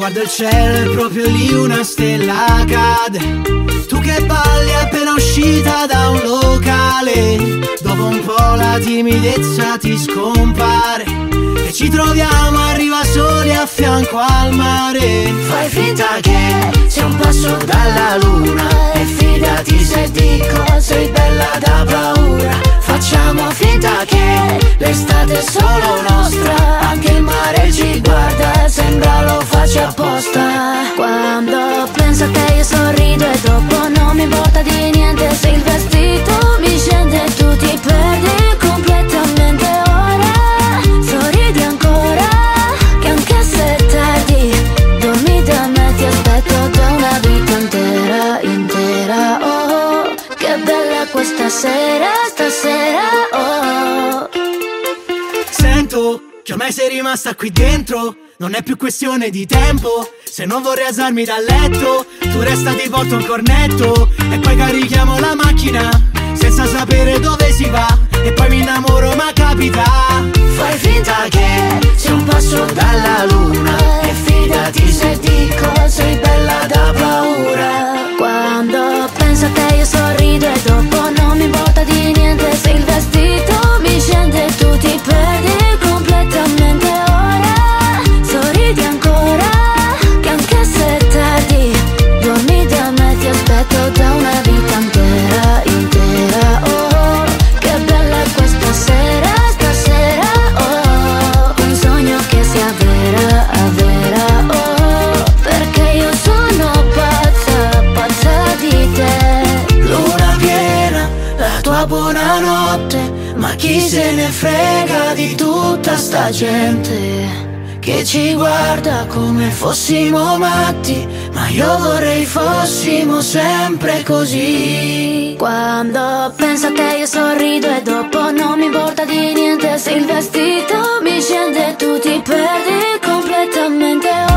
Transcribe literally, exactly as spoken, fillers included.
Guardo il cielo e proprio lì una stella cade. Tu che balli appena uscita da un locale. Dopo un po' la timidezza ti scompare e ci troviamo, arriva soli a fianco al mare. Fai finta che sia un passo dalla luna e fidati se dico sei bella da paura. Facciamo finta che l'estate è solo nostra, anche il mare ci guarda, sembra lo faccia apposta. Quando penso a te io sorrido e dopo non mi importa di niente se il vestito mi scende e tu ti perdi completamente. Ora sorridi ancora, che anche se è tardi, dormi da me, ti aspetto da una vita intera, intera. Oh, che bella questa sera, stasera, oh. Sento che ormai sei rimasta qui dentro, non è più questione di tempo. Se non vorrei alzarmi dal letto, tu resta, ti porto un cornetto e poi carichiamo la macchina senza sapere dove si va. E poi mi innamoro ma capita. Fai finta che sia un passo dalla luna e fidati se dico sei bella da paura. Quando penso a te io sorrido e dopo non mi importa di niente se il vestito mi scende e tu ti perdi completamente. Ora sorridi ancora, che anche se è tardi, dormi da me, ti aspetto da una vita intera, intera. Oh, che bella è questa sera, stasera. Oh, un sogno che sia vera, vera. Oh, perché io sono pazza, pazza di te. Luna piena, la tua buonanotte, ma chi se ne frega di tutta sta gente che ci guarda come fossimo matti, ma io vorrei fossimo sempre così. Quando penso a te io sorrido e dopo non mi importa di niente se il vestito mi scende e tu ti perdi completamente.